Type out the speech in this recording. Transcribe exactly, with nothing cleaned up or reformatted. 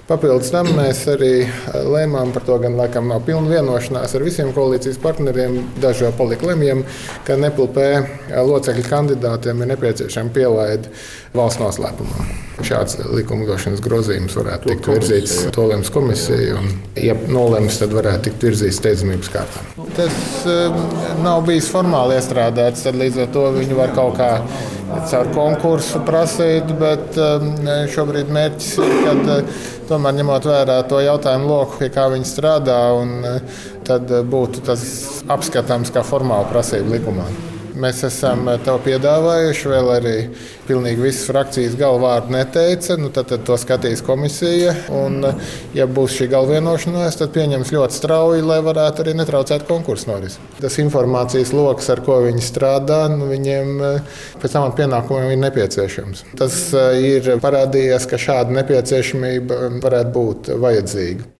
Papildus tam mēs arī lēmām par to, gan laikam nav pilna vienošanās ar visiem koalīcijas partneriem, daži vēl palika lemjam, ka N E P L P locekļu kandidātiem ir nepieciešama pielaide valsts noslēpumā. Šāds likumdošanas grozījums varētu tikt virzīts to lems komisija, un, ja nolems, tad varētu tikt virzīts steidzamības kārtā. Tas um, nav bijis formāli iestrādāts, tad līdz ar to viņi var kaut kā caur konkursu prasīt, bet um, šobrīd mērķis ir, kad uh, tomēr ņemot vērā to jautājumu loku, pie kā viņi strādā, un uh, tad būtu tas apskatāms kā formāla prasība likumā. Mēs esam tev piedāvājuši, vēl arī pilnīgi visas frakcijas galvvārdu neteica. Nu, tad, tad to skatīs komisija. Un, ja būs šī galvvienošanās, tad pieņems ļoti strauji, lai varētu arī netraucēt konkursu norisi. Tas informācijas loks, ar ko viņi strādā, nu, viņiem pēc tam pienākumiem ir nepieciešams. Tas ir parādījies, ka šāda nepieciešamība varētu būt vajadzīga.